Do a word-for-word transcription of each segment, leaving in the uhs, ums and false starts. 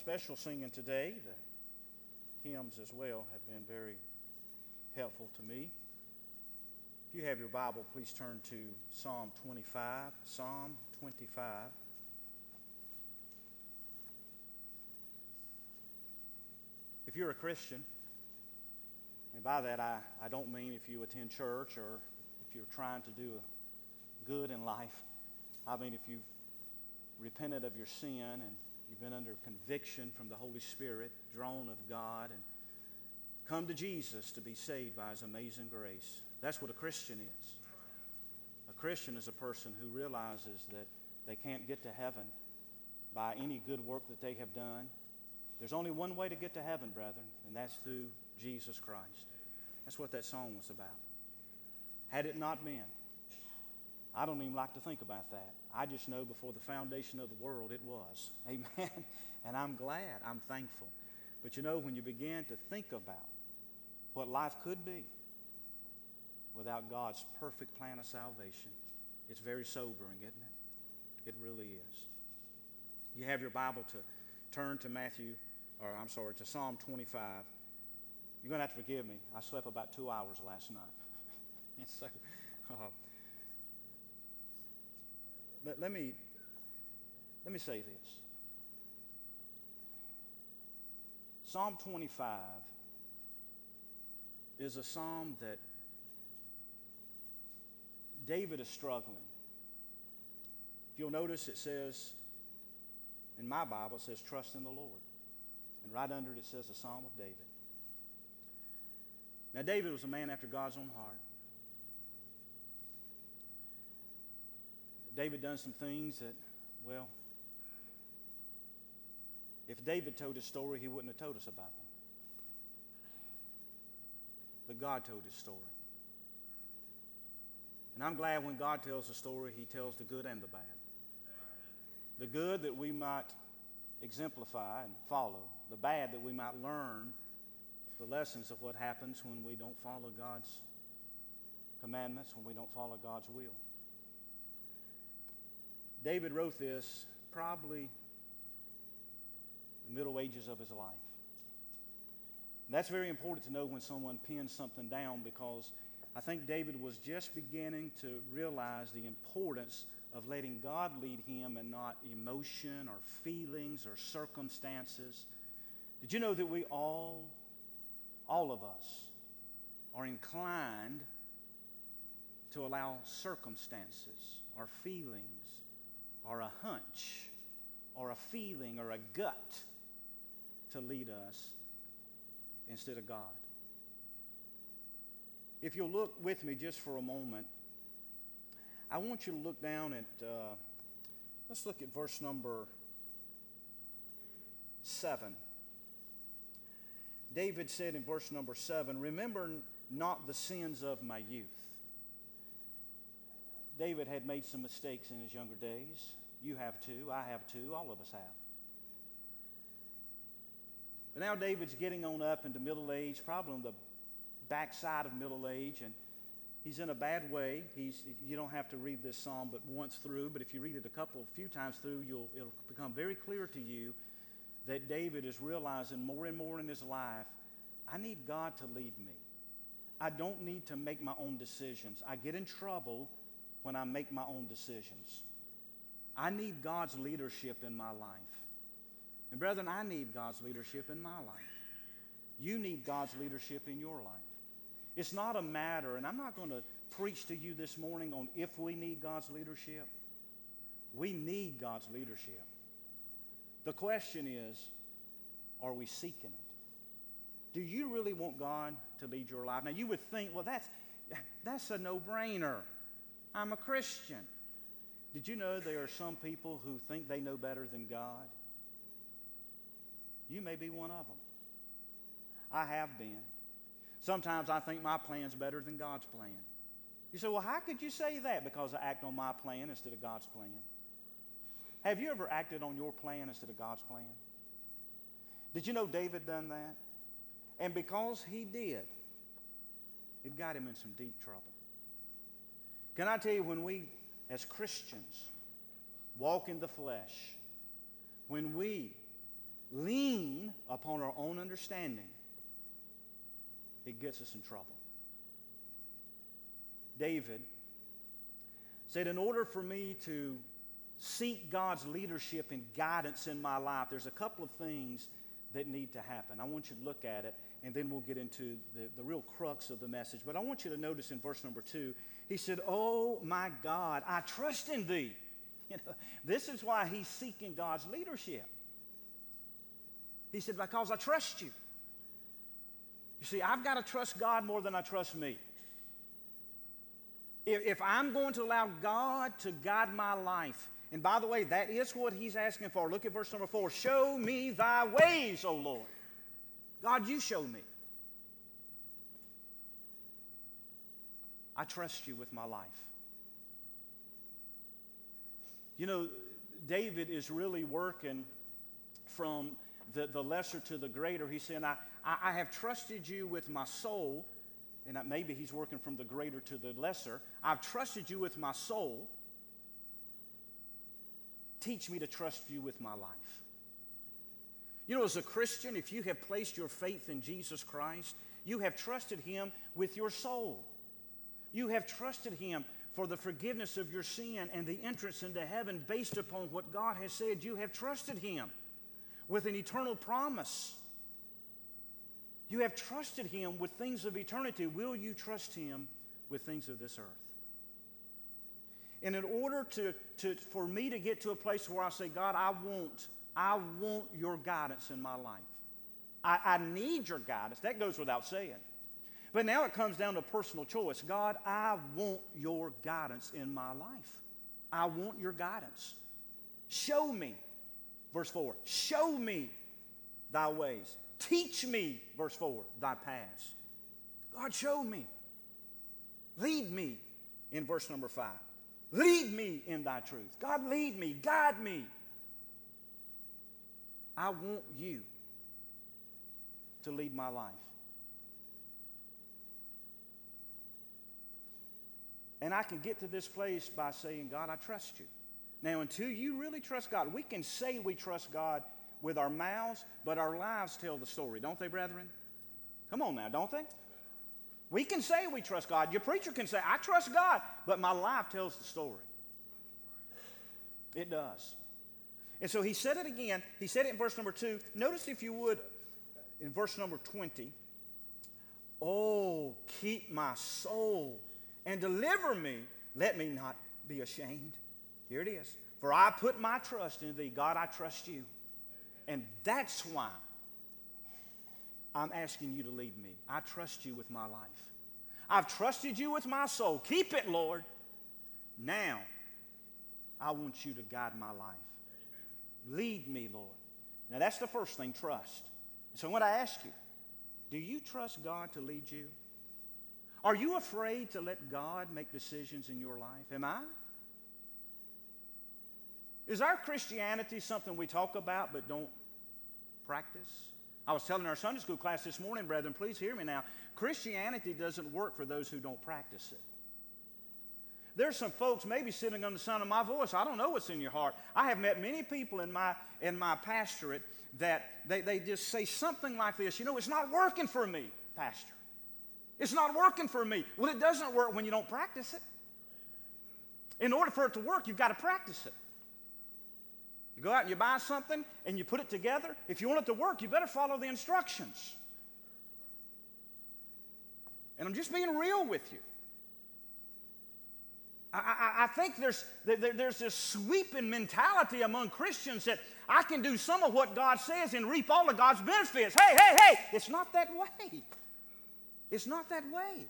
special singing today. The hymns as well have been very helpful to me. If you have your Bible, please turn to Psalm twenty-five. Psalm twenty-five. If you're a Christian, and by that I, I don't mean if you attend church or if you're trying to do a good in life. I mean if you've repented of your sin and you've been under conviction from the Holy Spirit, drawn of God, and come to Jesus to be saved by His amazing grace. That's what a Christian is. A Christian is a person who realizes that they can't get to heaven by any good work that they have done. There's only one way to get to heaven, brethren, and that's through Jesus Christ. That's what that song was about. Had it not been, I don't even like to think about that. I just know before the foundation of the world it was. Amen. And I'm glad. I'm thankful. But you know, when you begin to think about what life could be without God's perfect plan of salvation, it's very sobering, isn't it? It really is. You have your Bible to turn to Matthew, or I'm sorry, to Psalm twenty-five. You're going to have to forgive me. I slept about two hours last night. And so, uh, let, let me let me say this. Psalm twenty-five is a psalm that David is struggling. If you'll notice, it says, in my Bible, it says, trust in the Lord. And right under it, it says, the Psalm of David. Now, David was a man after God's own heart. David done some things that, well, if David told his story, he wouldn't have told us about them. But God told his story. And I'm glad when God tells a story, He tells the good and the bad. The good that we might exemplify and follow. The bad that we might learn the lessons of what happens when we don't follow God's commandments, when we don't follow God's will. David wrote this probably the middle ages of his life. And that's very important to know when someone pins something down, because I think David was just beginning to realize the importance of letting God lead him and not emotion or feelings or circumstances. Did you know that we all, all of us, are inclined to allow circumstances or feelings or a hunch or a feeling or a gut to lead us instead of God? If you'll look with me just for a moment, I want you to look down at, uh, let's look at verse number seven. David said in verse number seven, remember not the sins of my youth. David had made some mistakes in his younger days. You have too. I have too. All of us have. But now David's getting on up into middle age, probably on the backside of middle age, and he's in a bad way. He's, you don't have to read this psalm but once through, but if you read it a couple, a few times through, you'll, it'll become very clear to you that David is realizing more and more in his life, I need God to lead me. I don't need to make my own decisions. I get in trouble when I make my own decisions. I need God's leadership in my life. And brethren, I need God's leadership in my life. You need God's leadership in your life. It's not a matter, and I'm not going to preach to you this morning on if we need God's leadership. We need God's leadership. The question is, are we seeking it? Do you really want God to lead your life? Now, you would think, well, that's, that's a no-brainer. I'm a Christian. Did you know there are some people who think they know better than God? You may be one of them. I have been. Sometimes I think my plan's better than God's plan. You say, well, how could you say that? Because I act on my plan instead of God's plan. Have you ever acted on your plan instead of God's plan? Did you know David done that? And because he did, it got him in some deep trouble. Can I tell you, when we, as Christians, walk in the flesh, when we lean upon our own understanding, it gets us in trouble. David said, in order for me to seek God's leadership and guidance in my life, there's a couple of things that need to happen. I want you to look at it, and then we'll get into the, the real crux of the message. But I want you to notice in verse number two, he said, oh my God, I trust in thee. You know, this is why he's seeking God's leadership. He said, because I trust you. You see, I've got to trust God more than I trust me. If, if I'm going to allow God to guide my life, and by the way, that is what he's asking for. Look at verse number four. Show me thy ways, O Lord. God, you show me. I trust you with my life. You know, David is really working from the, the lesser to the greater. He's saying, I, I, I have trusted you with my soul. And maybe he's working from the greater to the lesser. I've trusted you with my soul. Teach me to trust you with my life. You know, as a Christian, if you have placed your faith in Jesus Christ, you have trusted him with your soul. You have trusted him for the forgiveness of your sin and the entrance into heaven based upon what God has said. You have trusted him with an eternal promise. You have trusted him with things of eternity. Will you trust him with things of this earth? And in order to, to, for me to get to a place where I say, God, I want, I want your guidance in my life. I, I need your guidance. That goes without saying. But now it comes down to personal choice. God, I want your guidance in my life. I want your guidance. Show me, verse four, show me thy ways. Teach me, verse four, thy paths. God, show me. Lead me in verse number five. Lead me in thy truth. God, lead me, guide me. I want you to lead my life. And I can get to this place by saying, God, I trust you. Now, until you really trust God, we can say we trust God with our mouths, but our lives tell the story, don't they, brethren? Come on now, don't they? We can say we trust God. Your preacher can say, I trust God, but my life tells the story. It does. And so he said it again. He said it in verse number two. Notice, if you would, in verse number twenty, oh, keep my soul and deliver me. Let me not be ashamed. Here it is. For I put my trust in thee. God, I trust you. And that's why I'm asking you to lead me. I trust you with my life. I've trusted you with my soul. Keep it, Lord. Now, I want you to guide my life. Amen. Lead me, Lord. Now, that's the first thing, trust. So when I ask you, do you trust God to lead you? Are you afraid to let God make decisions in your life? Am I? Is our Christianity something we talk about but don't practice? I was telling our Sunday school class this morning, brethren, please hear me now. Christianity doesn't work for those who don't practice it. There's some folks maybe sitting on the sound of my voice. I don't know what's in your heart. I have met many people in my, in my pastorate that they, they just say something like this. You know, it's not working for me, pastor. It's not working for me. Well, it doesn't work when you don't practice it. In order for it to work, you've got to practice it. You go out and you buy something and you put it together. If you want it to work, you better follow the instructions. And I'm just being real with you. I, I, I think there's, there, there's this sweeping mentality among Christians that I can do some of what God says and reap all of God's benefits. Hey, hey, hey, it's not that way. It's not that way.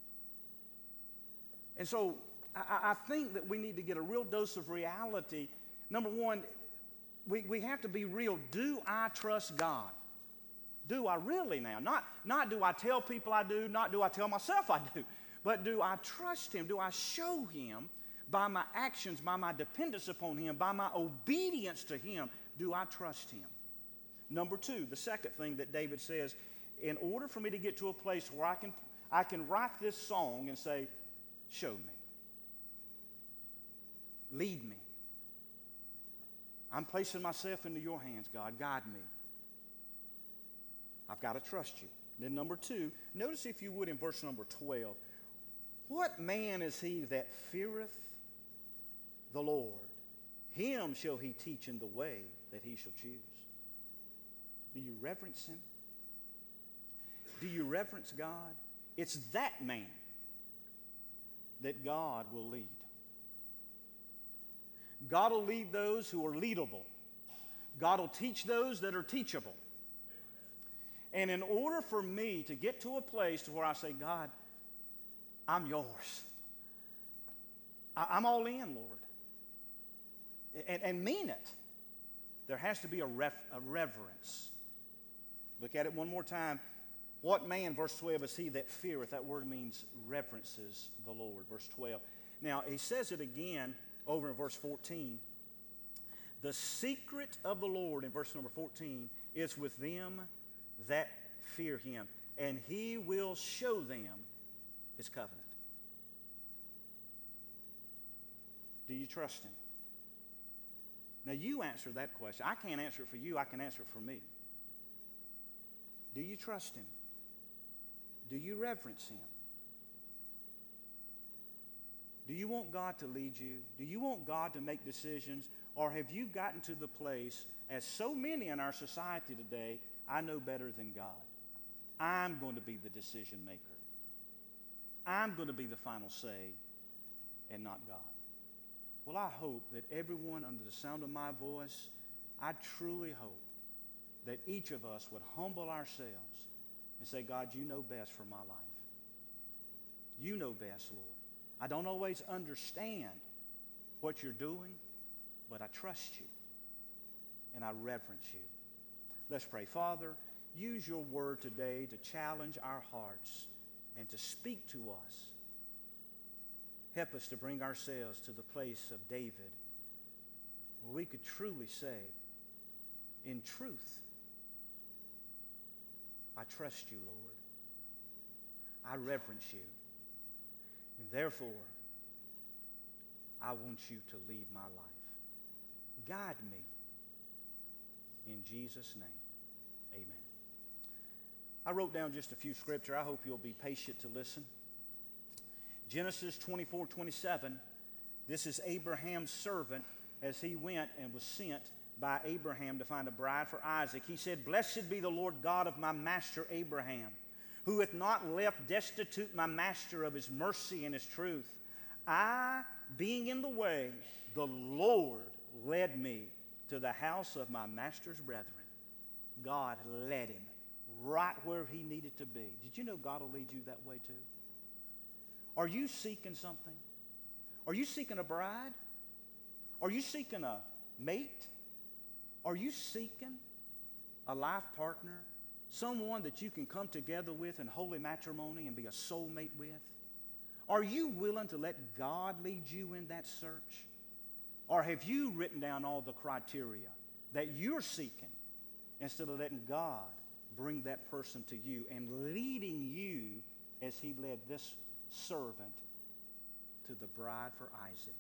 And so I, I think that we need to get a real dose of reality. Number one, we, we have to be real. Do I trust God? Do I really now? Not, not do I tell people I do, not do I tell myself I do, but do I trust him? Do I show him by my actions, by my dependence upon him, by my obedience to him? Do I trust him? Number two, the second thing that David says, in order for me to get to a place where I can, I can write this song and say, show me. Lead me. I'm placing myself into your hands, God. Guide me. I've got to trust you. Then number two, notice if you would in verse number twelve, what man is he that feareth the Lord? Him shall he teach in the way that he shall choose. Do you reverence him? Do you reverence God? It's that man that God will lead. God will lead those who are leadable. God will teach those that are teachable. And in order for me to get to a place to where I say, God, I'm yours. I, I'm all in, Lord. And, and mean it. There has to be a, ref, a reverence. Look at it one more time. What man, verse twelve, is he that feareth? That word means reverences the Lord, verse twelve. Now, he says it again over in verse fourteen. The secret of the Lord, in verse number fourteen, is with them that fear him, and he will show them his covenant. Do you trust him? Now, you answer that question. I can't answer it for you. I can answer it for me. Do you trust him? Do you reverence him? Do you want God to lead you? Do you want God to make decisions? Or have you gotten to the place, as so many in our society today, I know better than God. I'm going to be the decision maker. I'm going to be the final say and not God. Well, I hope that everyone under the sound of my voice, I truly hope that each of us would humble ourselves and say, God, you know best for my life. You know best, Lord. I don't always understand what you're doing, but I trust you and I reverence you. Let's pray. Father, use your word today to challenge our hearts and to speak to us. Help us to bring ourselves to the place of David where we could truly say, in truth, I trust you, Lord. I reverence you. And therefore, I want you to lead my life. Guide me. In Jesus' name, amen. I wrote down just a few scripture. I hope you'll be patient to listen. Genesis twenty-four twenty-seven. This is Abraham's servant as he went and was sent by Abraham to find a bride for Isaac. He said, Blessed be the Lord God of my master Abraham, who hath not left destitute my master of his mercy and his truth. I, being in the way, the Lord led me to the house of my master's brethren. God led him right where he needed to be. Did you know God will lead you that way too? Are you seeking something? Are you seeking a bride? Are you seeking a mate? Are you seeking a life partner? Someone that you can come together with in holy matrimony and be a soulmate with? Are you willing to let God lead you in that search? Or have you written down all the criteria that you're seeking instead of letting God bring that person to you and leading you as he led this servant to the bride for Isaac?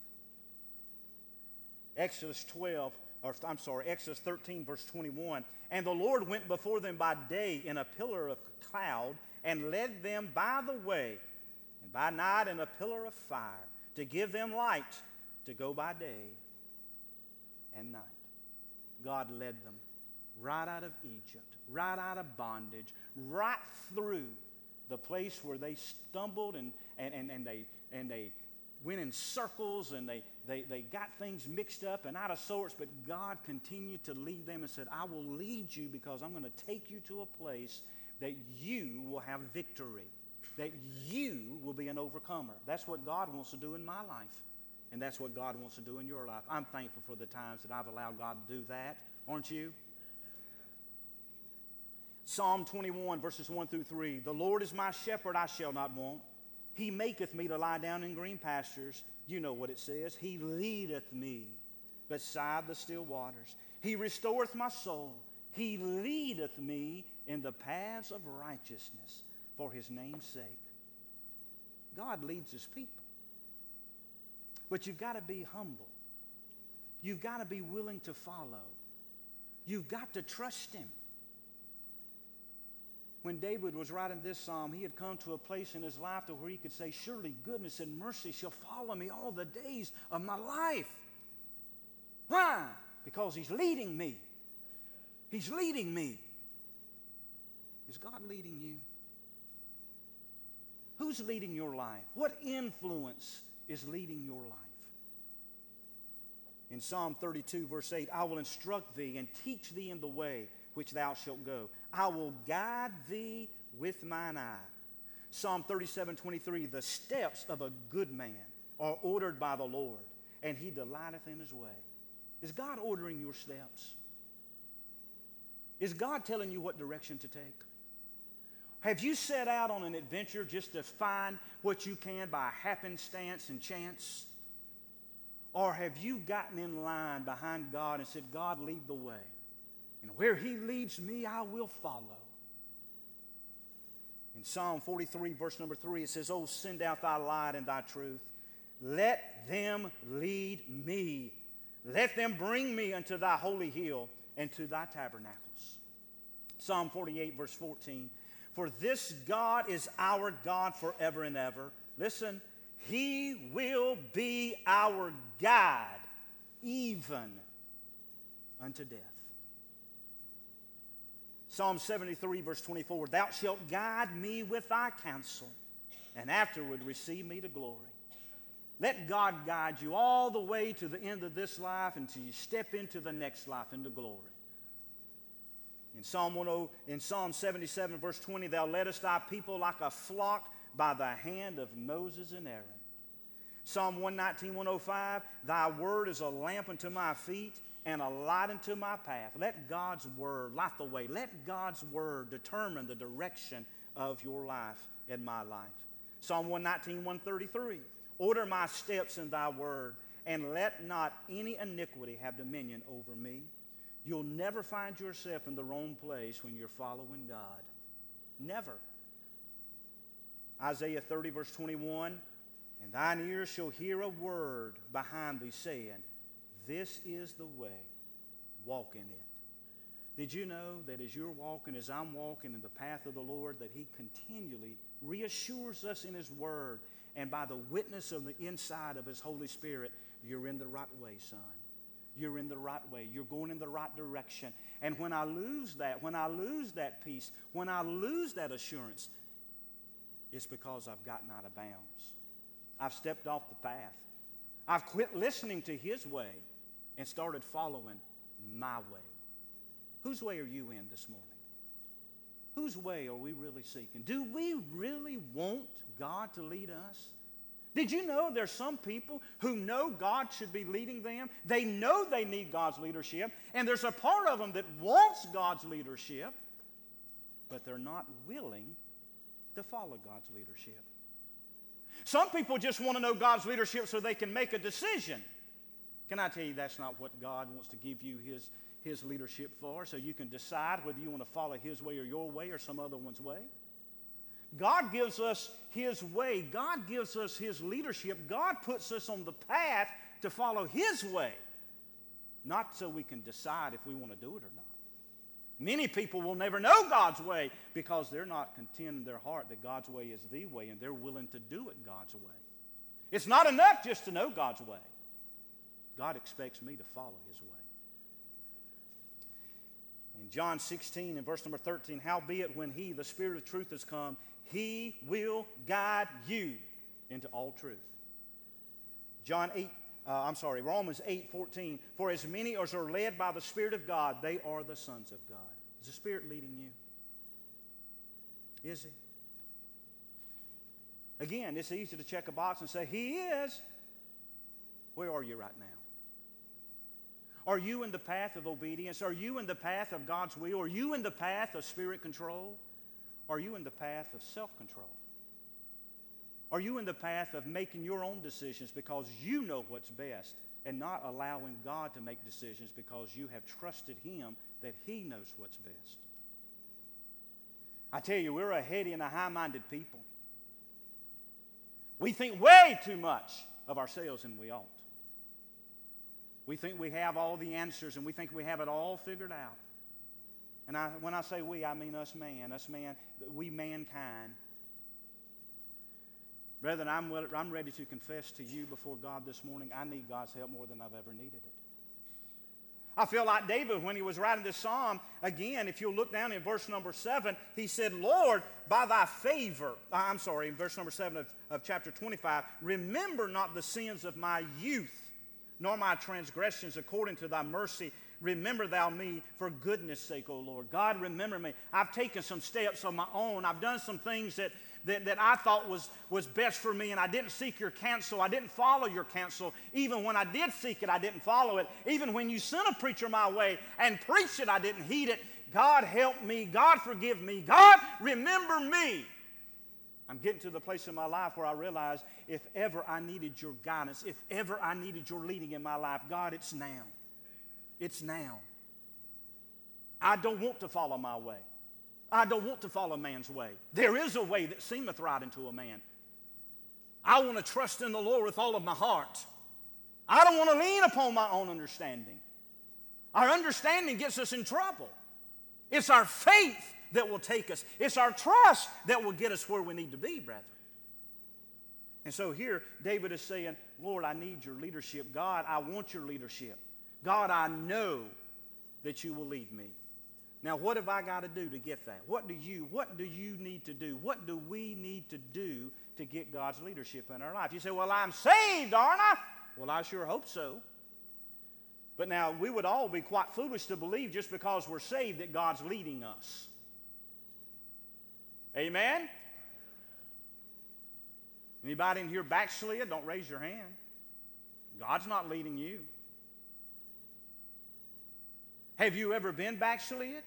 Exodus twelve, or I'm sorry, Exodus thirteen, verse twenty-one. And the Lord went before them by day in a pillar of cloud and led them by the way, and by night in a pillar of fire, to give them light to go by day and night. God led them right out of Egypt, right out of bondage, right through the place where they stumbled and, and, and, and, they, and they went in circles and they, they, they got things mixed up and out of sorts, but God continued to lead them and said, I will lead you because I'm going to take you to a place that you will have victory, that you will be an overcomer. That's what God wants to do in my life, and that's what God wants to do in your life. I'm thankful for the times that I've allowed God to do that, aren't you? Psalm twenty-one, verses one through three. The Lord is my shepherd, I shall not want. He maketh me to lie down in green pastures. You know what it says. He leadeth me beside the still waters. He restoreth my soul. He leadeth me in the paths of righteousness for his name's sake. God leads his people. But you've got to be humble. You've got to be willing to follow. You've got to trust him. When David was writing this psalm, he had come to a place in his life to where he could say, surely goodness and mercy shall follow me all the days of my life. Why? Because he's leading me. He's leading me. Is God leading you? Who's leading your life? What influence is leading your life? In Psalm thirty-two, verse eight, I will instruct thee and teach thee in the way which thou shalt go. I will guide thee with mine eye. Psalm thirty-seven, twenty-three, the steps of a good man are ordered by the Lord, and he delighteth in his way. Is God ordering your steps? Is God telling you what direction to take? Have you set out on an adventure just to find what you can by happenstance and chance? Or have you gotten in line behind God and said, God, lead the way, and where he leads me, I will follow? In Psalm forty-three, verse number three, it says, oh, send out thy light and thy truth. Let them lead me. Let them bring me unto thy holy hill and to thy tabernacles. Psalm forty-eight, verse fourteen, for this God is our God forever and ever. Listen, he will be our guide even unto death. Psalm seventy-three, verse twenty-four, thou shalt guide me with thy counsel, and afterward receive me to glory. Let God guide you all the way to the end of this life until you step into the next life, into glory. In Psalm ten, in Psalm seventy-seven, verse twenty, thou leddest thy people like a flock by the hand of Moses and Aaron. Psalm one nineteen, one oh five, thy word is a lamp unto my feet and a light unto my path. Let God's word light the way. Let God's word determine the direction of your life and my life. Psalm one nineteen, one thirty-three, order my steps in thy word, and let not any iniquity have dominion over me. You'll never find yourself in the wrong place when you're following God. Never. Isaiah thirty, verse twenty-one, and thine ears shall hear a word behind thee saying, this is the way, walk in it. Did you know that as you're walking, as I'm walking in the path of the Lord, that he continually reassures us in his word, and by the witness of the inside of his Holy Spirit, you're in the right way, son. You're in the right way. You're going in the right direction. And when I lose that, when I lose that peace, when I lose that assurance, it's because I've gotten out of bounds. I've stepped off the path. I've quit listening to his way and started following my way. Whose way are you in this morning? Whose way are we really seeking? Do we really want God to lead us? Did you know there's some people who know God should be leading them? They know they need God's leadership, and there's a part of them that wants God's leadership, but they're not willing to follow God's leadership. Some people just want to know God's leadership so they can make a decision. Can I tell you that's not what God wants to give you his, his leadership for, so you can decide whether you want to follow his way or your way or some other one's way? God gives us his way. God gives us his leadership. God puts us on the path to follow his way, not so we can decide if we want to do it or not. Many people will never know God's way because they're not content in their heart that God's way is the way, and they're willing to do it God's way. It's not enough just to know God's way. God expects me to follow his way. In John sixteen and verse number thirteen, howbeit when he, the Spirit of truth, has come, he will guide you into all truth. John eight, uh, I'm sorry, Romans eight fourteen, for as many as are led by the Spirit of God, they are the sons of God. Is the Spirit leading you? Is he? Again, it's easy to check a box and say, he is. Where are you right now? Are you in the path of obedience? Are you in the path of God's will? Are you in the path of spirit control? Are you in the path of self-control? Are you in the path of making your own decisions because you know what's best and not allowing God to make decisions because you have trusted him that he knows what's best? I tell you, we're a heady and a high-minded people. We think way too much of ourselves than we ought. We think we have all the answers and we think we have it all figured out. And I, when I say we, I mean us man, us man, we mankind. Brethren, I'm, I'm ready to confess to you before God this morning, I need God's help more than I've ever needed it. I feel like David when he was writing this psalm, again, if you'll look down in verse number seven, he said, Lord, by thy favor, I'm sorry, in verse number seven of, of chapter twenty-five, remember not the sins of my youth, nor my transgressions according to thy mercy. Remember thou me for goodness sake, O Lord. God, remember me. I've taken some steps of my own. I've done some things that, that, that I thought was, was best for me, and I didn't seek your counsel. I didn't follow your counsel. Even when I did seek it, I didn't follow it. Even when you sent a preacher my way and preached it, I didn't heed it. God, help me. God, forgive me. God, remember me. I'm getting to the place in my life where I realize if ever I needed your guidance, if ever I needed your leading in my life, God, it's now. It's now. I don't want to follow my way. I don't want to follow man's way. There is a way that seemeth right unto a man. I want to trust in the Lord with all of my heart. I don't want to lean upon my own understanding. Our understanding gets us in trouble. It's our faith that will take us. It's our trust that will get us where we need to be, brethren. And so here, David is saying, Lord, I need your leadership. God, I want your leadership. God, I know that you will lead me. Now, what have I got to do to get that? What do you, what do you need to do? What do we need to do to get God's leadership in our life? You say, well, I'm saved, aren't I? Well, I sure hope so. But now, we would all be quite foolish to believe just because we're saved that God's leading us. Amen? Anybody in here backslid? Don't raise your hand. God's not leading you. Have you ever been backslid?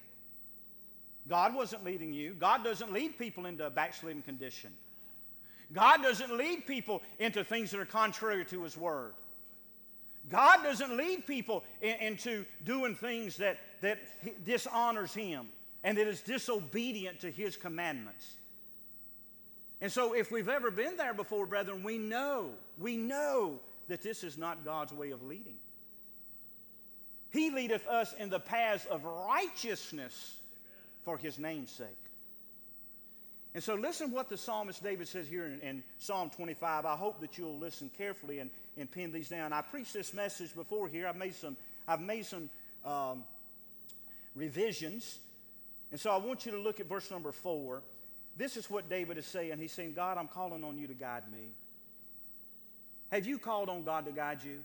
God wasn't leading you. God doesn't lead people into a backslidden condition. God doesn't lead people into things that are contrary to His Word. God doesn't lead people in, into doing things that, that dishonors Him and that is disobedient to His commandments. And so if we've ever been there before, brethren, we know, we know that this is not God's way of leading. He leadeth us in the paths of righteousness for His name's sake. And so listen what the psalmist David says here in, in Psalm twenty-five. I hope that you'll listen carefully and, and pin these down. I preached this message before here. I've made some, I've made some um, revisions. And so I want you to look at verse number four. This is what David is saying. He's saying, God, I'm calling on you to guide me. Have you called on God to guide you?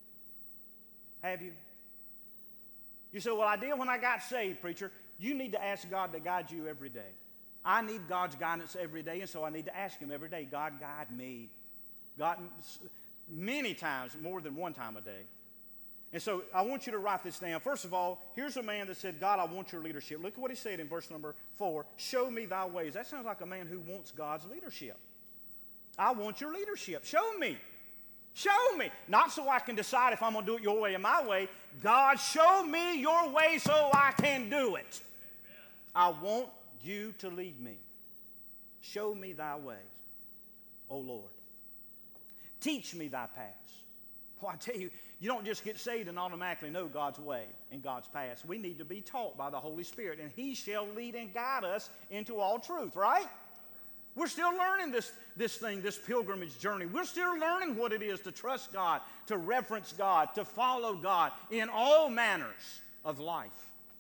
Have you? You say, well, I did when I got saved, preacher. You need to ask God to guide you every day. I need God's guidance every day, and so I need to ask Him every day, God, guide me. God, many times, more than one time a day. And so I want you to write this down. First of all, here's a man that said, God, I want your leadership. Look at what he said in verse number four. Show me thy ways. That sounds like a man who wants God's leadership. I want your leadership. Show me. Show me. Not so I can decide if I'm going to do it your way or my way. God, show me your way so I can do it. Amen. I want you to lead me. Show me thy ways, O Lord. Teach me thy paths. Well, I tell you, you don't just get saved and automatically know God's way and God's paths. We need to be taught by the Holy Spirit, and He shall lead and guide us into all truth, right? We're still learning this, this thing, this pilgrimage journey. We're still learning what it is to trust God, to reverence God, to follow God in all manners of life.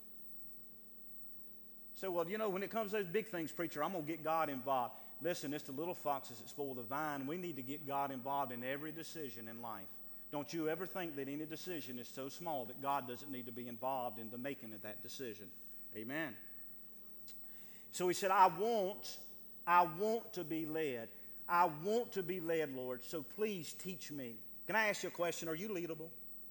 So, well, you know, when it comes to those big things, preacher, I'm going to get God involved. Listen, it's the little foxes that spoil the vine. We need to get God involved in every decision in life. Don't you ever think that any decision is so small that God doesn't need to be involved in the making of that decision. Amen. So he said, I want... I want to be led. I want to be led, Lord, so please teach me. Can I ask you a question? Are you leadable?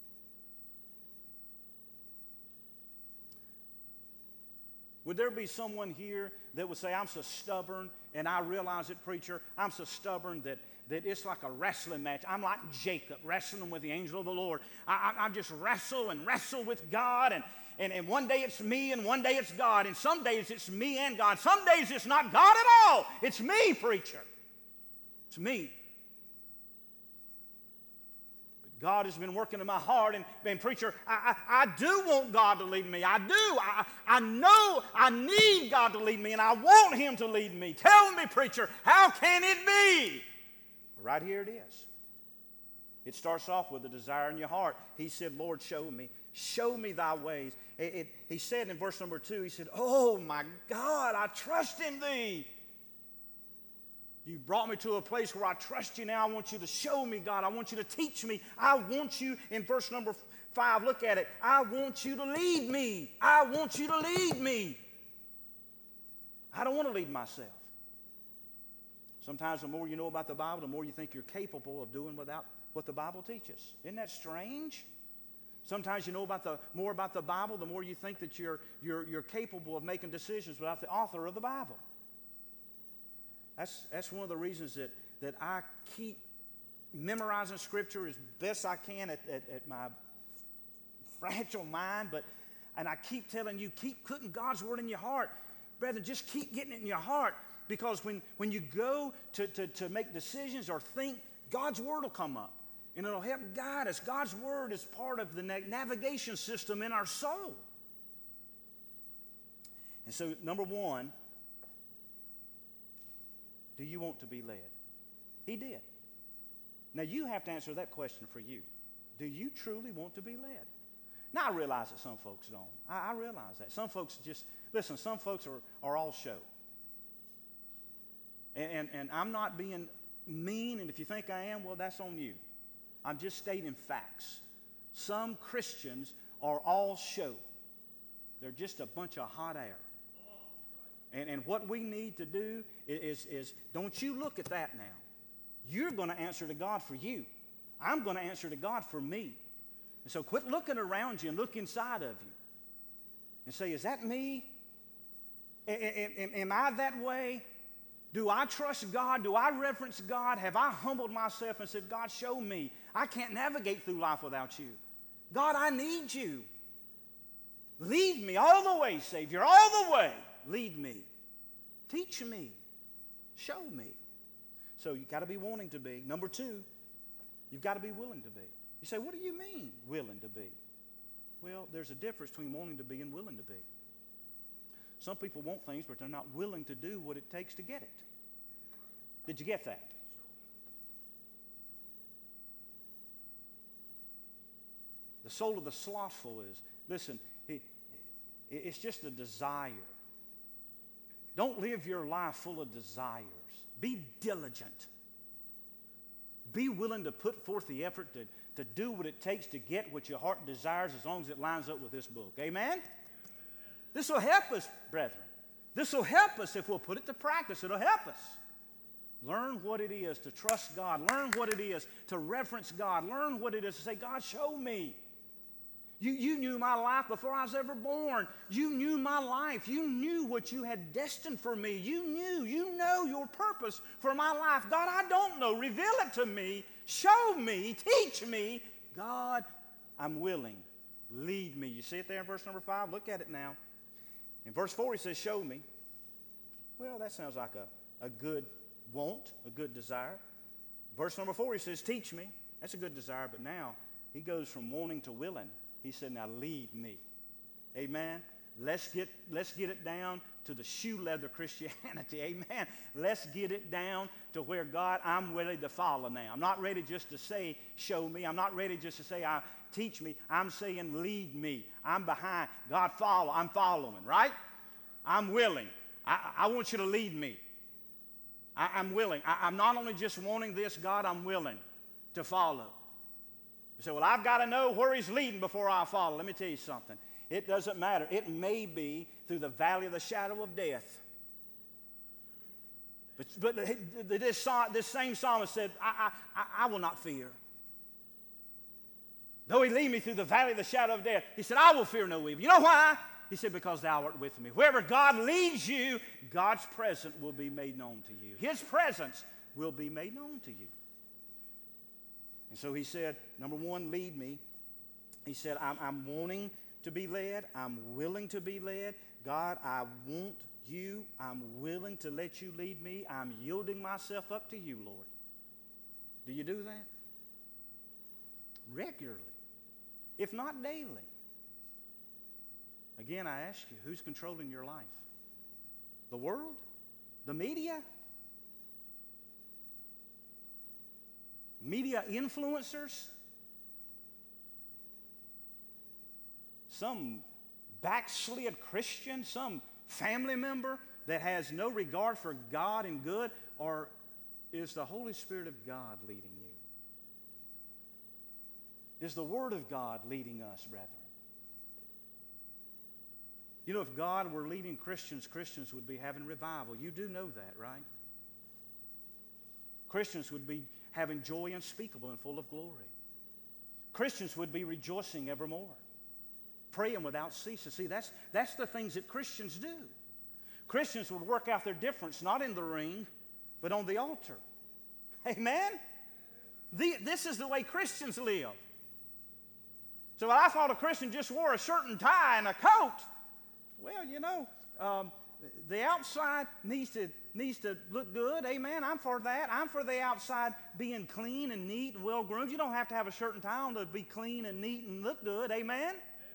Would there be someone here that would say, I'm so stubborn, and I realize it, preacher, I'm so stubborn that, that it's like a wrestling match. I'm like Jacob wrestling with the angel of the Lord. I, I, I just wrestle and wrestle with God, and And, and one day it's me, and one day it's God. And some days it's me and God. Some days it's not God at all. It's me, preacher. It's me. But God has been working in my heart, and, and preacher, I, I, I do want God to lead me. I do. I, I know I need God to lead me, and I want Him to lead me. Tell me, preacher, how can it be? Right here it is. It starts off with a desire in your heart. He said, Lord, show me. Show me thy ways. It, it, he said in verse number two, he said, oh my God, I trust in thee. You brought me to a place where I trust you now. I want you to show me, God. I want you to teach me. I want you, in verse number five, look at it. I want you to lead me. I want you to lead me. I don't want to lead myself. Sometimes the more you know about the Bible, the more you think you're capable of doing without what the Bible teaches. Isn't that strange? Sometimes you know about the more about the Bible, the more you think that you're, you're, you're capable of making decisions without the author of the Bible. That's, that's one of the reasons that, that I keep memorizing Scripture as best I can at, at, at my fragile mind. But, and I keep telling you, keep putting God's Word in your heart. Brethren, just keep getting it in your heart. Because when, when you go to, to, to make decisions or think, God's Word will come up. And it'll help guide us. God's Word is part of the navigation system in our soul. And so, number one, do you want to be led? He did. Now, you have to answer that question for you. Do you truly want to be led? Now, I realize that some folks don't. I, I realize that. Some folks just, listen, some folks are, are all show. And, and, and I'm not being mean, and if you think I am, well, that's on you. I'm just stating facts. Some Christians are all show. They're just a bunch of hot air. And, and what we need to do is, is, is don't you look at that now. You're going to answer to God for you. I'm going to answer to God for me. And so quit looking around you and look inside of you. And say, is that me? Am, am I that way? Do I trust God? Do I reverence God? Have I humbled myself and said, God, show me. I can't navigate through life without you. God, I need you. Lead me all the way, Savior, all the way. Lead me. Teach me. Show me. So you've got to be wanting to be. Number two, you've got to be willing to be. You say, what do you mean, willing to be? Well, there's a difference between wanting to be and willing to be. Some people want things, but they're not willing to do what it takes to get it. Did you get that? The soul of the slothful is, listen, he, it's just a desire. Don't live your life full of desires. Be diligent. Be willing to put forth the effort to, to do what it takes to get what your heart desires as long as it lines up with this book. Amen? This will help us, brethren. This will help us if we'll put it to practice. It'll help us. Learn what it is to trust God. Learn what it is to reverence God. Learn what it is to say, God, show me. You, you knew my life before I was ever born. You knew my life. You knew what you had destined for me. You knew, you know your purpose for my life. God, I don't know. Reveal it to me. Show me. Teach me. God, I'm willing. Lead me. You see it there in verse number five? Look at it now. In verse four, he says, show me. Well, that sounds like a, a good want, a good desire. Verse number four, he says, teach me. That's a good desire, but now he goes from wanting to willing. He said, now lead me. Amen. Let's get, let's get it down to the shoe leather Christianity. Amen. Let's get it down to where, God, I'm ready to follow now. I'm not ready just to say, show me. I'm not ready just to say, I, teach me. I'm saying, lead me. I'm behind. God, follow. I'm following, right? I'm willing. I, I want you to lead me. I, I'm willing. I, I'm not only just wanting this, God, I'm willing to follow. You say, well, I've got to know where he's leading before I follow. Let me tell you something. It doesn't matter. It may be through the valley of the shadow of death. But, but this, this same psalmist said, I, I, I will not fear. Though he lead me through the valley of the shadow of death, he said, I will fear no evil. You know why? He said, because thou art with me. Wherever God leads you, God's presence will be made known to you. His presence will be made known to you. And so he said, number one, lead me. He said, I'm, I'm wanting to be led. I'm willing to be led. God, I want you. I'm willing to let you lead me. I'm yielding myself up to you, Lord. Do you do that? regularly, if not daily. Again, I ask you, who's controlling your life? The world? The media? Media influencers? Some backslid Christian? Some family member that has no regard for God and good? Or is the Holy Spirit of God leading you? Is the Word of God leading us, brethren? You know, if God were leading Christians, Christians would be having revival. You do know that, right? Christians would be having joy unspeakable and full of glory. Christians would be rejoicing evermore, praying without ceasing. See, that's, that's the things that Christians do. Christians would work out their difference not in the ring, but on the altar. Amen? The, this is the way Christians live. So I thought a Christian just wore a shirt and tie and a coat. Well, you know, um, the outside needs to, needs to look good. Amen? I'm for that. I'm for the outside being clean and neat and well-groomed. You don't have to have a shirt and tie on to be clean and neat and look good. Amen? Amen.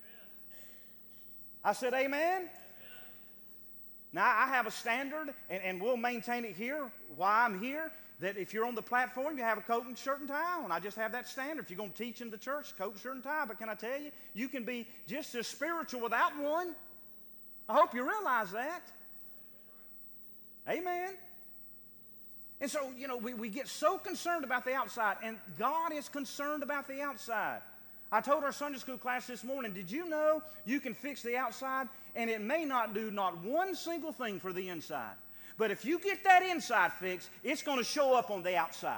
I said amen? Amen. Now, I have a standard, and, and we'll maintain it here while I'm here, that if you're on the platform, you have a coat and shirt and tie on. I just have that standard. If you're going to teach in the church, coat, shirt, and tie. But can I tell you, you can be just as spiritual without one. I hope you realize that. Amen. And so, you know, we, we get so concerned about the outside, and God is concerned about the outside. I told our Sunday school class this morning, did you know you can fix the outside, and it may not do not one single thing for the inside. But if you get that inside fixed, it's going to show up on the outside.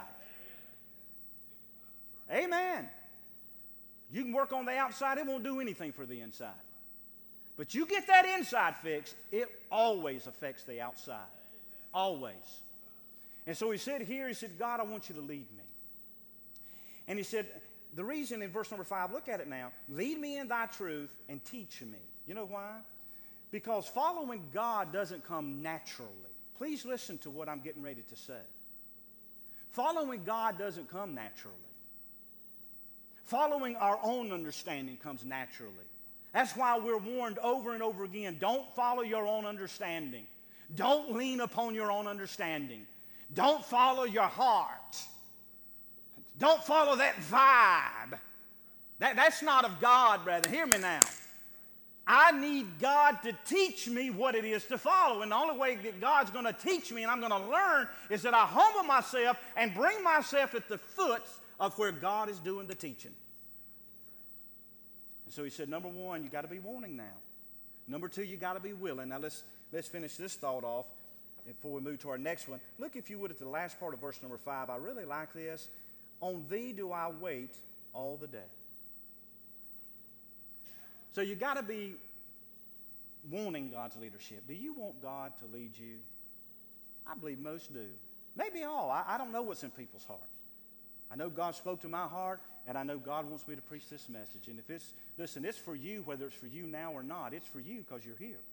Amen. You can work on the outside, it won't do anything for the inside. But you get that inside fixed, it always affects the outside. Always. And so he said here, he said, God, I want you to lead me. And he said, the reason in verse number five, look at it now, lead me in thy truth and teach me. You know why? Because following God doesn't come naturally. Please listen to what I'm getting ready to say. Following God doesn't come naturally. Following our own understanding comes naturally. That's why we're warned over and over again, don't follow your own understanding. Don't lean upon your own understanding. Don't follow your heart. Don't follow that vibe. That, that's not of God, brother. Hear me now. I need God to teach me what it is to follow. And the only way that God's going to teach me and I'm going to learn is that I humble myself and bring myself at the foot of where God is doing the teaching. And so he said, number one, you got to be wanting now. Number two, you got to be willing. Now let's, let's finish this thought off before we move to our next one. Look, if you would, at the last part of verse number five. I really like this. On thee do I wait all the day. So you got to be wanting God's leadership. Do you want God to lead you? I believe most do. Maybe all. I, I don't know what's in people's hearts. I know God spoke to my heart, and I know God wants me to preach this message. And if it's, listen, it's for you, whether it's for you now or not. It's for you because you're here.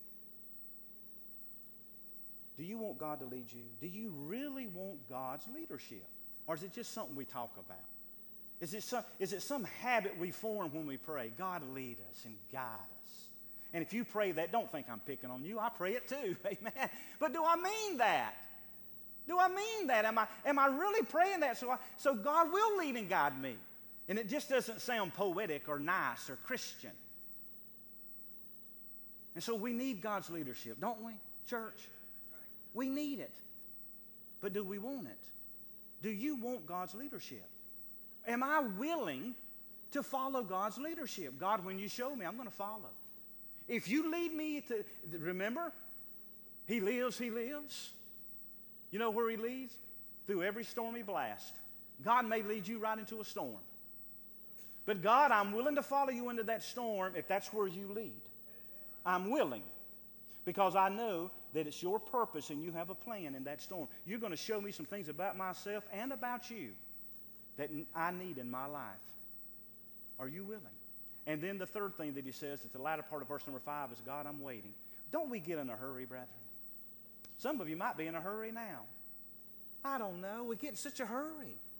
Do you want God to lead you? Do you really want God's leadership? Or is it just something we talk about? Is it some, is it some habit we form when we pray? God lead us and guide us. And if you pray that, don't think I'm picking on you. I pray it too. Amen. But do I mean that? Do I mean that? Am I, am I really praying that so, I, so God will lead and guide me? And it just doesn't sound poetic or nice or Christian. And so we need God's leadership, don't we, church? We need it. But do we want it? Do you want God's leadership? Am I willing to follow God's leadership? God, when you show me, I'm going to follow. If you lead me to, remember, He lives, He lives. You know where He leads? Through every stormy blast. God may lead you right into a storm. But God, I'm willing to follow you into that storm if that's where you lead. I'm willing. Because I know that it's your purpose and you have a plan in that storm. You're going to show me some things about myself and about you that I need in my life. Are you willing? And then the third thing that he says at the latter part of verse number five is, God, I'm waiting. Don't we get in a hurry, brethren? Some of you might be in a hurry now. I don't know. We get in such a hurry.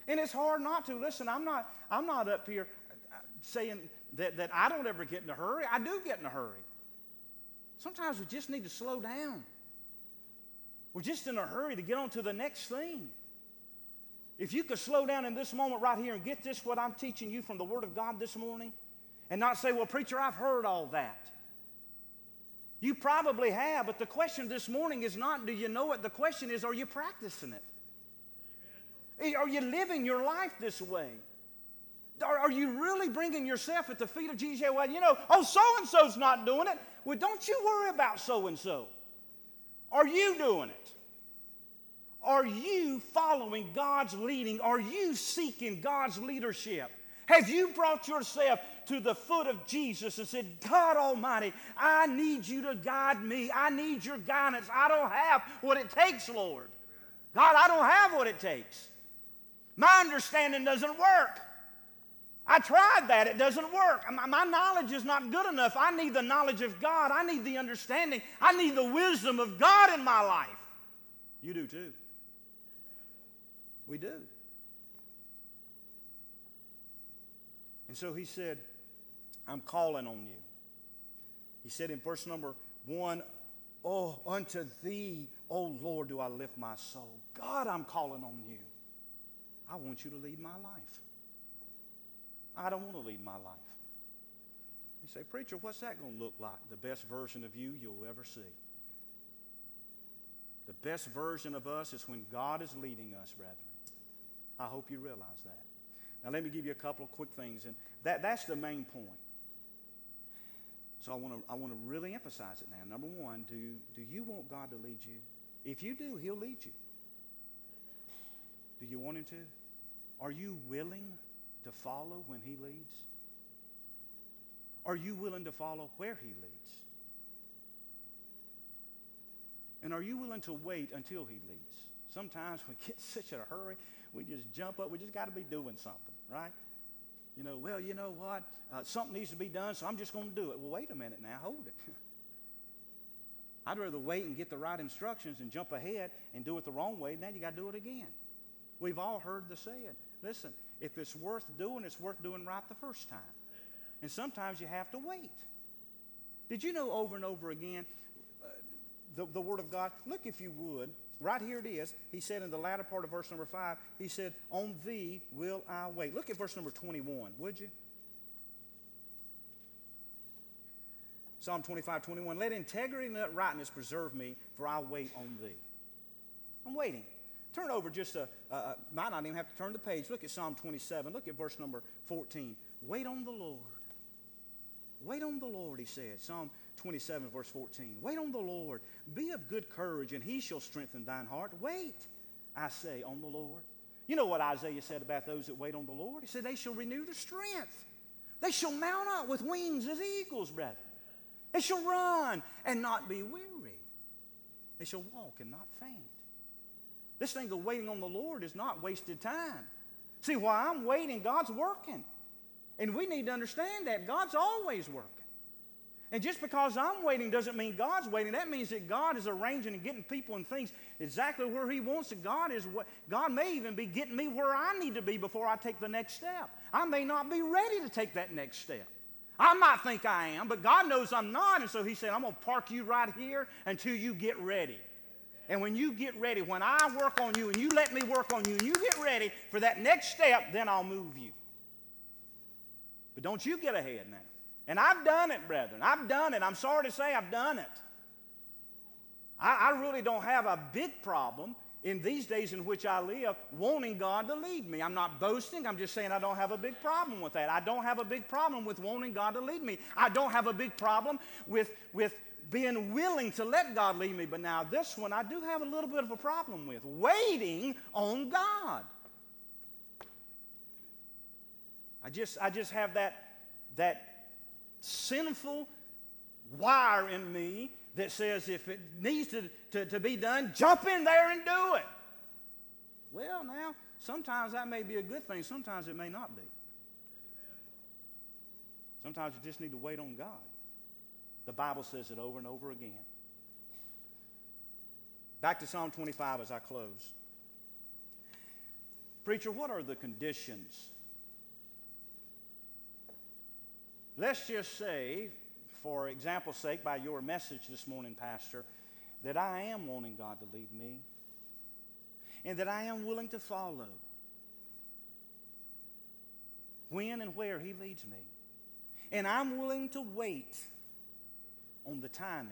And it's hard not to. Listen, I'm not, I'm not up here saying that, that I don't ever get in a hurry. I do get in a hurry. Sometimes we just need to slow down. We're just in a hurry to get on to the next thing. If you could slow down in this moment right here and get this, what I'm teaching you from the Word of God this morning, and not say, well, preacher, I've heard all that. You probably have, but the question this morning is not, do you know it? The question is, are you practicing it? Amen. Are you living your life this way? Are, are you really bringing yourself at the feet of Jesus? Well, you know, oh, so-and-so's not doing it. Well, don't you worry about so-and-so. Are you doing it? Are you following God's leading? Are you seeking God's leadership? Have you brought yourself to the foot of Jesus and said, God Almighty, I need you to guide me. I need your guidance. I don't have what it takes, Lord. God, I don't have what it takes. My understanding doesn't work. I tried that. It doesn't work. My knowledge is not good enough. I need the knowledge of God. I need the understanding. I need the wisdom of God in my life. You do too. We do. And so he said, I'm calling on you. He said in verse number one, oh, unto thee, O Lord, do I lift my soul. God, I'm calling on you. I want you to lead my life. I don't want to lead my life. You say, preacher, what's that going to look like? The best version of you you'll ever see. The best version of us is when God is leading us, brethren. I hope you realize that. Now let me give you a couple of quick things, and that, that's the main point. So I want to I want to really emphasize it now. Number one, do, do you want God to lead you? If you do, He'll lead you. Do you want Him to? Are you willing to follow when He leads? Are you willing to follow where He leads? And are you willing to wait until He leads? Sometimes we get such in a hurry, we just jump up. We just got to be doing something, right? You know, well, you know what? Uh, something needs to be done, so I'm just going to do it. Well, wait a minute now. Hold it. I'd rather wait and get the right instructions and jump ahead and do it the wrong way. Now you got to do it again. We've all heard the saying. Listen, if it's worth doing, it's worth doing right the first time. Amen. And sometimes you have to wait. Did you know over and over again, uh, the, the Word of God, look if you would, right here it is. He said in the latter part of verse number five, he said, on thee will I wait. Look at verse number twenty-one, would you? Psalm twenty-five, twenty-one, let integrity and uprightness preserve me, for I wait on thee. I'm waiting. Turn over just a, uh, might not even have to turn the page. Look at Psalm twenty-seven. Look at verse number fourteen. Wait on the Lord. Wait on the Lord, he said. Psalm twenty-seven, verse fourteen. Wait on the Lord. Be of good courage, and he shall strengthen thine heart. Wait, I say, on the Lord. You know what Isaiah said about those that wait on the Lord? He said, they shall renew their strength. They shall mount up with wings as eagles, brethren. They shall run and not be weary. They shall walk and not faint. This thing of waiting on the Lord is not wasted time. See, while I'm waiting, God's working. And we need to understand that. God's always working. And just because I'm waiting doesn't mean God's waiting. That means that God is arranging and getting people and things exactly where He wants it. God is what God may even be getting me where I need to be before I take the next step. I may not be ready to take that next step. I might think I am, but God knows I'm not. And so He said, I'm going to park you right here until you get ready. And when you get ready, when I work on you and you let me work on you and you get ready for that next step, then I'll move you. But don't you get ahead now. And I've done it, brethren. I've done it. I'm sorry to say I've done it. I, I really don't have a big problem in these days in which I live wanting God to lead me. I'm not boasting. I'm just saying I don't have a big problem with that. I don't have a big problem with wanting God to lead me. I don't have a big problem with, with being willing to let God lead me. But now this one I do have a little bit of a problem with. Waiting on God. I just, I just have that, that sinful wire in me that says if it needs to, to, to be done, jump in there and do it. Well, now, sometimes that may be a good thing. Sometimes it may not be. Sometimes you just need to wait on God. The Bible says it over and over again. Back to Psalm twenty-five as I close. Preacher, what are the conditions? Let's just say, for example's sake, by your message this morning, Pastor, that I am wanting God to lead me and that I am willing to follow when and where He leads me. And I'm willing to wait on the timing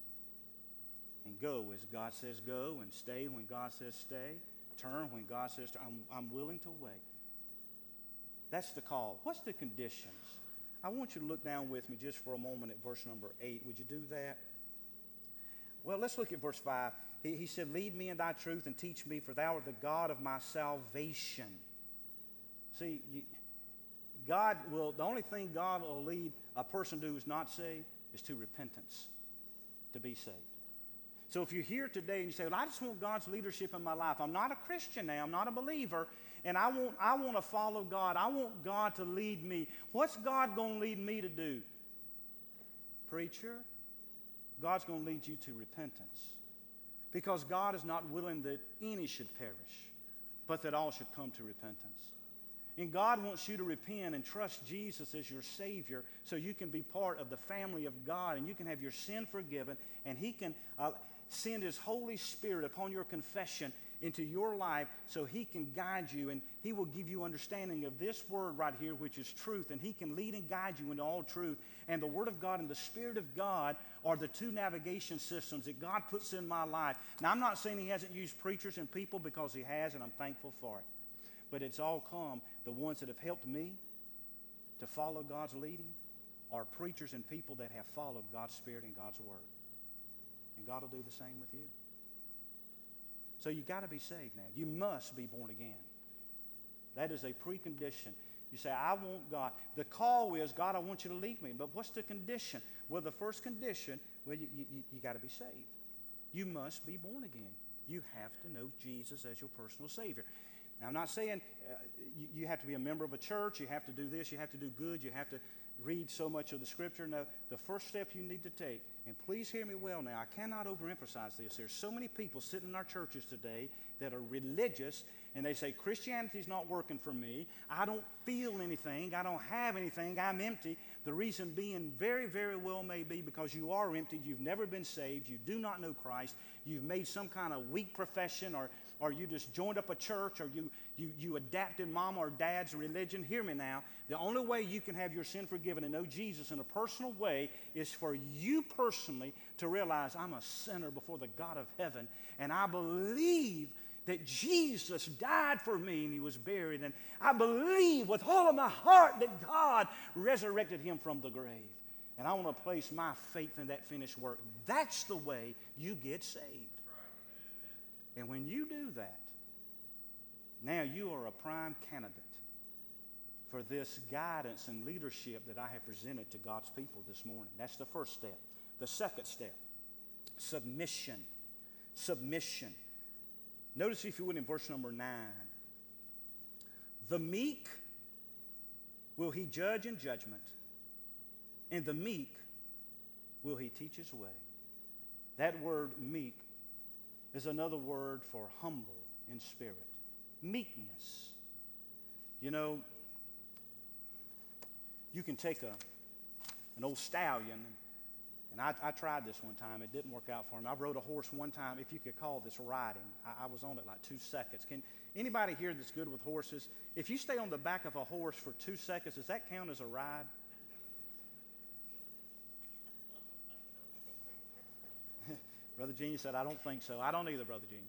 and go as God says go, and stay when God says stay, turn when God says turn. I'm, I'm willing to wait. That's the call. What's the conditions? I want you to look down with me just for a moment at verse number eight. Would you do that? Well, let's look at verse five. He, he said, lead me in thy truth and teach me, for thou art the God of my salvation. See, you, God will, the only thing God will lead a person to who is not saved is to repentance, to be saved. So if you're here today and you say, well, I just want God's leadership in my life. I'm not a Christian now. I'm not a believer. And I want, I want to follow God. I want God to lead me. What's God going to lead me to do? Preacher, God's going to lead you to repentance. Because God is not willing that any should perish, but that all should come to repentance. And God wants you to repent and trust Jesus as your Savior so you can be part of the family of God and you can have your sin forgiven, and He can uh, send His Holy Spirit upon your confession into your life so He can guide you, and He will give you understanding of this word right here, which is truth, and He can lead and guide you into all truth. And the Word of God and the Spirit of God are the two navigation systems that God puts in my life. Now, I'm not saying He hasn't used preachers and people, because He has, and I'm thankful for it. But it's all come, the ones that have helped me to follow God's leading are preachers and people that have followed God's Spirit and God's Word. And God will do the same with you. So you've got to be saved now. You must be born again. That is a precondition. You say, I want God. The call is, God, I want you to lead me. But what's the condition? Well, the first condition, well, you, you, you got to be saved. You must be born again. You have to know Jesus as your personal Savior. Now, I'm not saying uh, you, you have to be a member of a church, you have to do this, you have to do good, you have to read so much of the Scripture. No, the first step you need to take, and please hear me well now, I cannot overemphasize this. There's so many people sitting in our churches today that are religious, and they say, Christianity's not working for me. I don't feel anything. I don't have anything. I'm empty. The reason being very, very well may be because you are empty. You've never been saved. You do not know Christ. You've made some kind of weak profession, or or you just joined up a church, or you, you, you adapted mom or dad's religion. Hear me now. The only way you can have your sin forgiven and know Jesus in a personal way is for you personally to realize, I'm a sinner before the God of heaven, and I believe that Jesus died for me and He was buried, and I believe with all of my heart that God resurrected Him from the grave. And I want to place my faith in that finished work. That's the way you get saved. And when you do that, now you are a prime candidate for this guidance and leadership that I have presented to God's people this morning. That's the first step. The second step, submission. Submission. Notice, if you would, in verse number nine. The meek will He judge in judgment, and the meek will He teach His way. That word meek is another word for humble in spirit. Meekness. You know, you can take a, an old stallion, and, and I, I tried this one time. It didn't work out for me. I rode a horse one time, if you could call this riding. I, I was on it like two seconds. Can anybody here that's good with horses, if you stay on the back of a horse for two seconds, does that count as a ride? Brother Gene said, I don't think so. I don't either, Brother Gene.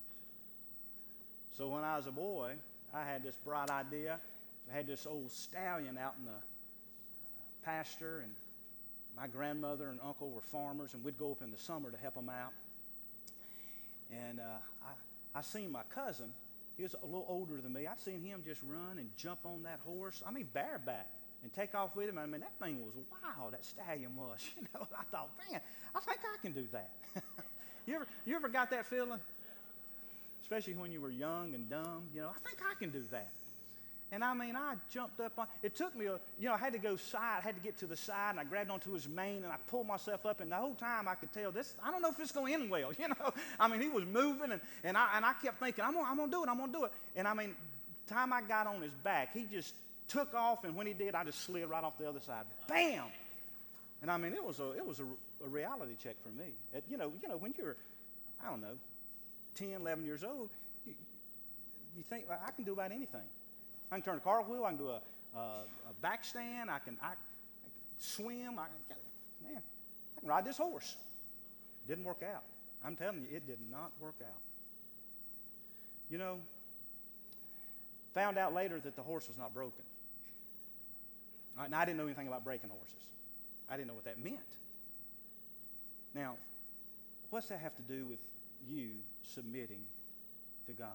So when I was a boy, I had this bright idea. I had this old stallion out in the uh, pasture, and my grandmother and uncle were farmers, and we'd go up in the summer to help them out. And uh, I, I seen my cousin. He was a little older than me. I'd seen him just run and jump on that horse. I mean, bareback, and take off with him. I mean, that thing was wild, that stallion was. You know, I thought, man, I think I can do that. you ever, you ever got that feeling? Especially when you were young and dumb. You know, I think I can do that. And I mean, I jumped up on, it took me, a, you know, I had to go side, I had to get to the side, and I grabbed onto his mane, and I pulled myself up, and the whole time I could tell this, I don't know if it's going to end well, you know. I mean, he was moving, and, and, I, and I kept thinking, I'm going I'm to do it, I'm going to do it. And I mean, time I got on his back, he just took off, and when he did, I just slid right off the other side. Bam! And I mean, it was a, it was a, a reality check for me. It, you know, you know, when you're, I don't know, ten, eleven years old, you, you think, like, I can do about anything. I can turn a cartwheel, I can do a, a, a back stand, I can, I, I can swim, I, man, I can ride this horse. Didn't work out. I'm telling you, it did not work out. You know, found out later that the horse was not broken. All right, now, I didn't know anything about breaking horses. I didn't know what that meant. Now, what's that have to do with you submitting to God?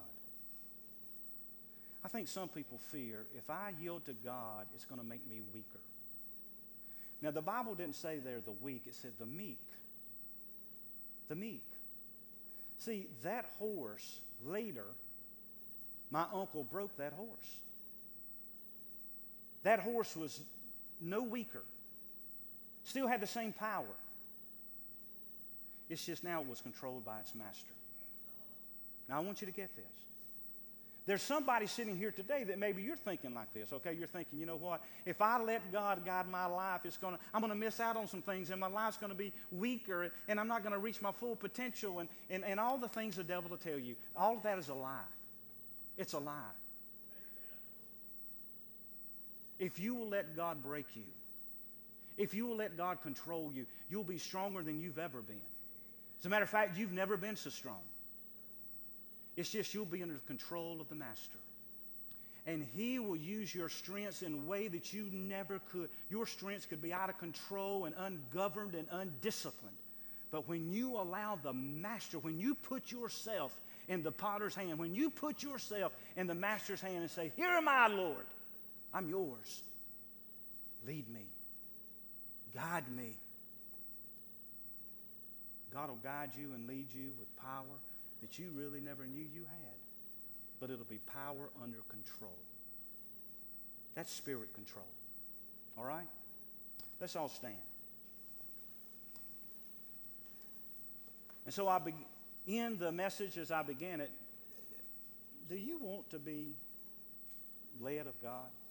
I think some people fear, if I yield to God, it's going to make me weaker. Now, the Bible didn't say they're the weak. It said the meek. The meek. See, that horse, later, my uncle broke that horse. That horse was no weaker. Still had the same power. It's just now it was controlled by its master. Now, I want you to get this. There's somebody sitting here today that maybe you're thinking like this, okay? You're thinking, you know what? If I let God guide my life, it's gonna, I'm going to miss out on some things, and my life's going to be weaker, and I'm not going to reach my full potential, and, and, and all the things the devil will tell you. All of that is a lie. It's a lie. If you will let God break you, if you will let God control you, you'll be stronger than you've ever been. As a matter of fact, you've never been so strong. It's just you'll be under the control of the Master. And He will use your strengths in a way that you never could. Your strengths could be out of control and ungoverned and undisciplined. But when you allow the Master, when you put yourself in the potter's hand, when you put yourself in the Master's hand and say, "Here am I, Lord. I'm yours. Lead me. Guide me." God will guide you and lead you with power that you really never knew you had. But it'll be power under control. That's spirit control. All right? Let's all stand. And so I begin the message as I began it. Do you want to be led of God?